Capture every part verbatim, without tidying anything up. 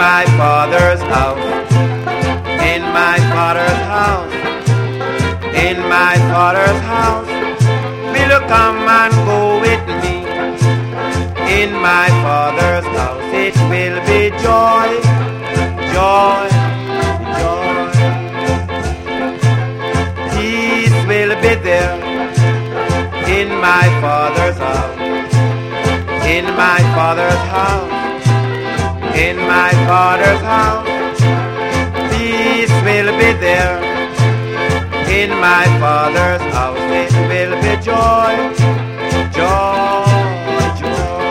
my Father's house, in my Father's house, in my Father's house. Will you come and go with me? In my Father's house it will be joy, joy, joy. Peace will be there in my Father's house, in my Father's house, in my Father's house. Peace will be there in my Father's house. It will be joy, joy, joy.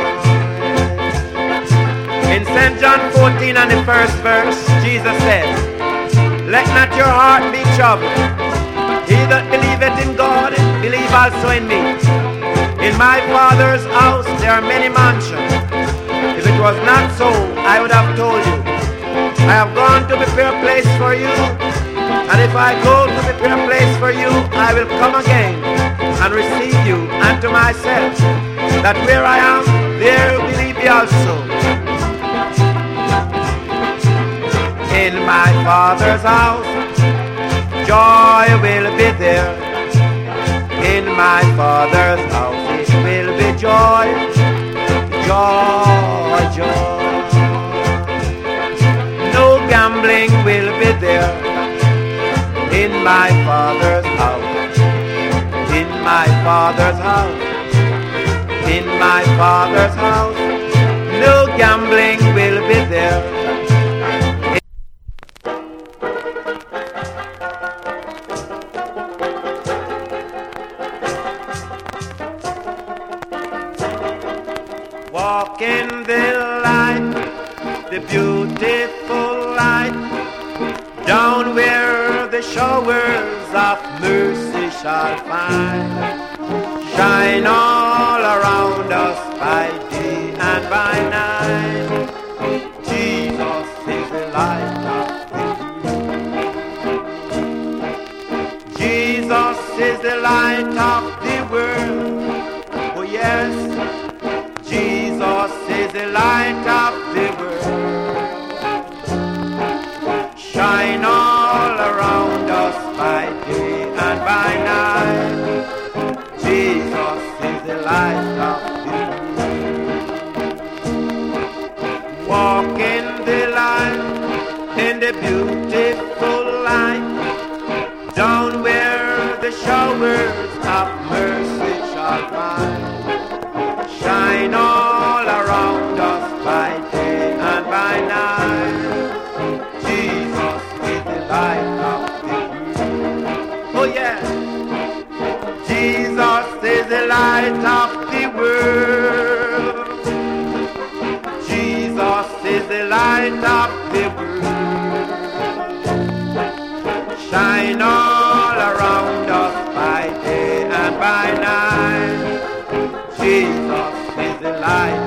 In Saint John fourteen and the first verse, Jesus said, let not your heart be troubled. He that believeth in God, believe also in me. In my Father's house there are many mansions. If it was not so, I would have told you. I have gone to prepare a place for you. And if I go to prepare a place for you, I will come again and receive you unto myself, that where I am, there will ye be also. In my Father's house, joy will be there. In my Father's house it will be joy, joy, joy. No gambling will be there. In my Father's house, in my Father's house, in my Father's house, no gambling will be there. Walk in the light, the beautiful light, down where the showers of mercy shall find. Shine all around us by day and by night. Jesus is the light of the world. Jesus is the light of the world. Oh yes, Jesus is the light of the world. Shine all around us by day and by night. Jesus is the light of the world. Walk in the light, in the beautiful light, down where the showers of mercy shall find. Shine all around us by day and by night. Jesus is the light of the world. Oh yeah, Jesus is the light of the world. Jesus is the light of the world. Shine all around us by day and by night. Jesus is the light